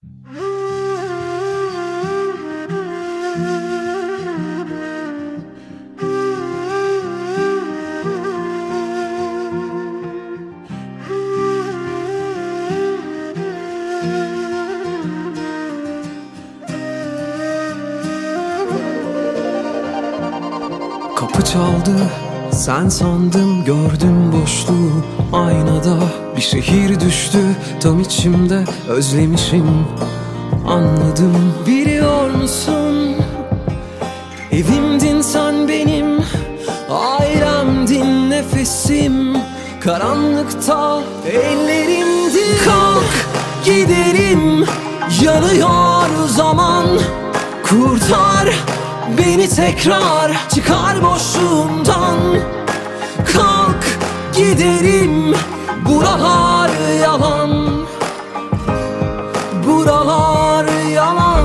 Kapı çaldı, sen sandım, gördüm boşluğu aynada. Bir şehir düştü tam içimde, özlemişim, anladım. Biliyor musun, evimdin sen benim, ailemdin nefesim. Karanlıkta ellerimdin. Kalk gidelim, yanıyor zaman. Kurtar beni tekrar, çıkar boşluğumdan. Kalk gidelim, buralar yalan, buralar yalan.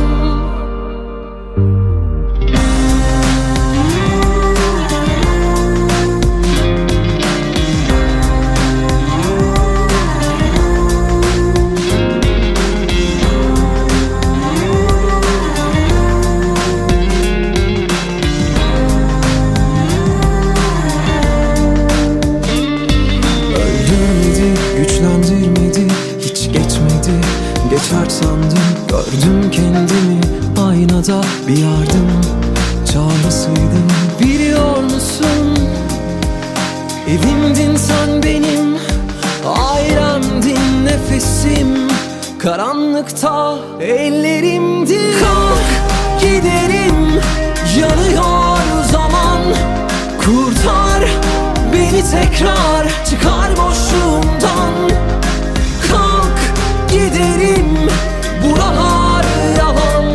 Güçlendirmedi, hiç geçmedi, geçer sandım. Gördüm kendimi aynada, bir yardım çağrısıydım. Biliyor musun, evimdin sen benim, ailemdin nefesim. Karanlıkta ellerimdin. Kalk gidelim, yanıyor zaman. Kurtar beni tekrar, çıkar boşluğumdan. Kalk gidelim, buralar yalan,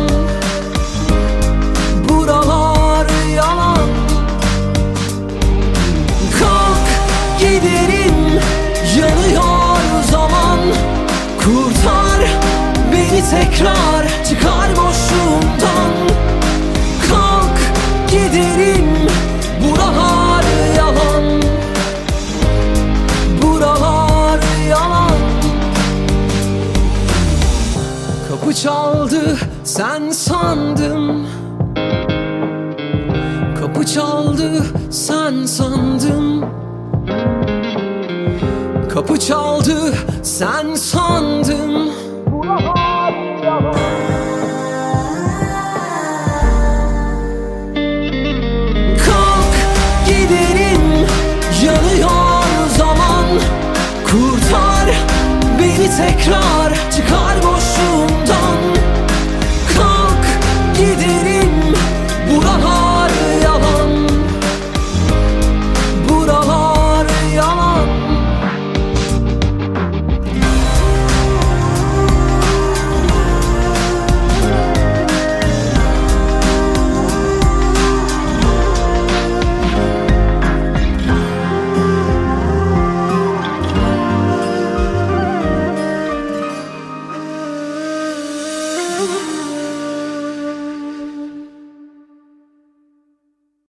buralar yalan. Kalk gidelim, yanıyor zaman. Kurtar beni tekrar, çıkar boşluğumdan. Kalk gidelim, buralar yalan, buralar yalan. Kapı çaldı, sen sandım. Kapı çaldı, sen sandım. Kapı çaldı, sen sandım.